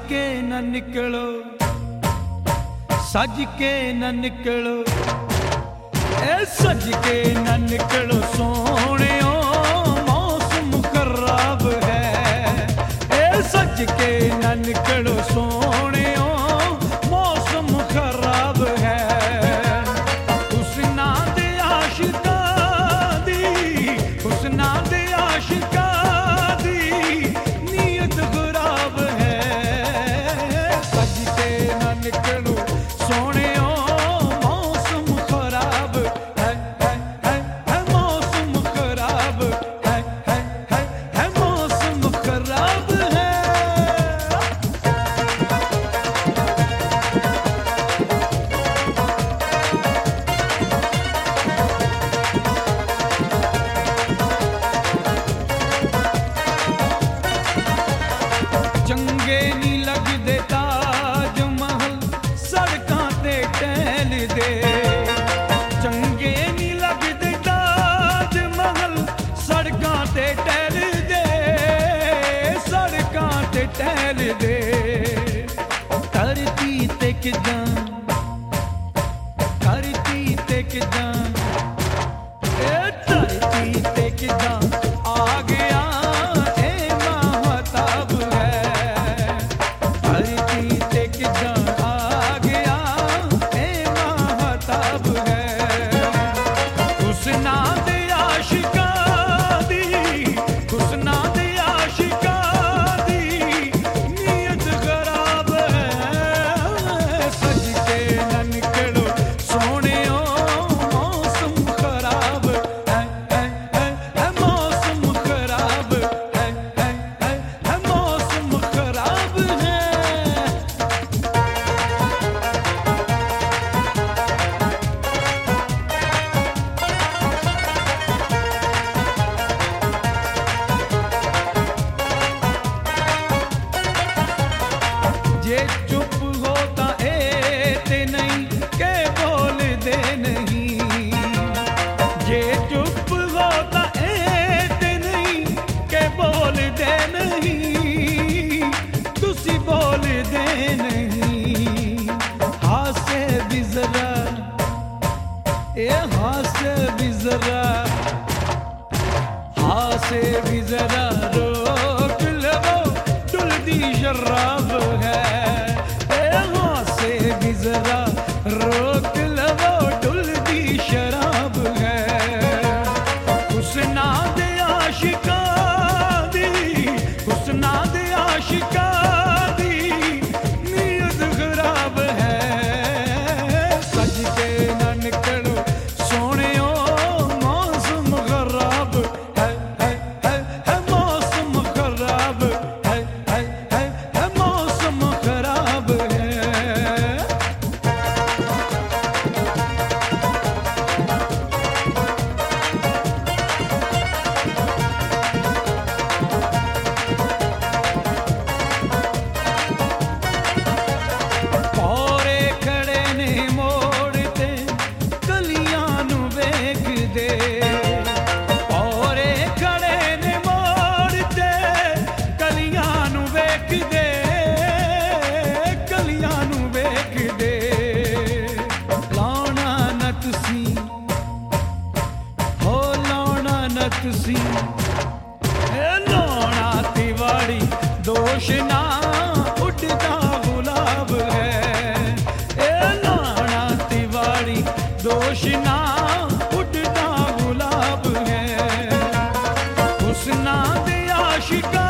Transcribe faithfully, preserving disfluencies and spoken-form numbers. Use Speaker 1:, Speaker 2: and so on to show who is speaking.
Speaker 1: के न निकलो, सज के न निकलो, ए सज के न निकलो सोहणियो, मौसम खराब है। ए सज के न निकलो सोहणियो, मौसम खराब है। हुस्ना दे आशिका दी, हुस्ना दे आशिका दी नीयत खराब है। सज के न निकलो सोहणियो, मौसम खराब है, है, है, है मौसम खराब है, है, है, है मौसम खराब है। चंगे नी लगदे ताज महल, सड़कां ते टहल दे। चंगे नी लगदे ताज महल, सड़कां ते टहल दे, सड़कां ते टहल दे। धरती ते किदां, धरती ते किदां, ए धरती ते किदां आ गया ए महताब है। धरती ते किदां आ गया ए महताब है। हुस्ना दे आशिका दी, हुस्ना दे आशिका दी नीयत खराब है। सज के न निकलो सोहणियो, मौसम खराब है, है, है, है मौसम खराब है, है, है, है मौसम खराब है। जे चुप होता ए ते नहीं के बोल दे नहीं। जे चुप होता ए ते नहीं के बोल दे नहीं। तुसी बोल दे नहीं। हासे भी जरा, ए हासे भी जरा, हासे भी जरा रोक लो, टुलदी शराब है। ए हासे भी जरा रोक लो, टुलदी शराब है। हुस्ना दे आशिका दी, हुस्ना दे आशिका दी नीयत खराब है। सज के न निकलो सोहणियो, मौसम खराब है, है, है, है मौसम खराब है, है, है, है मौसम खराब है। पौरे खड़े ने मोड़ ते कलियां नू वेख दे। पौरे खड़े ने मोड़ ते कलियां नू वेख दे, कलियां नू वेख दे। लाउणा न तुसी, हो लाउणा न तुसी, ए लाउणा तिवाड़ी दोष ना उठदा गुलाब है। ए लाउणा तिवाड़ी दोष ना उठदा गुलाब है। हुस्ना दे आशिका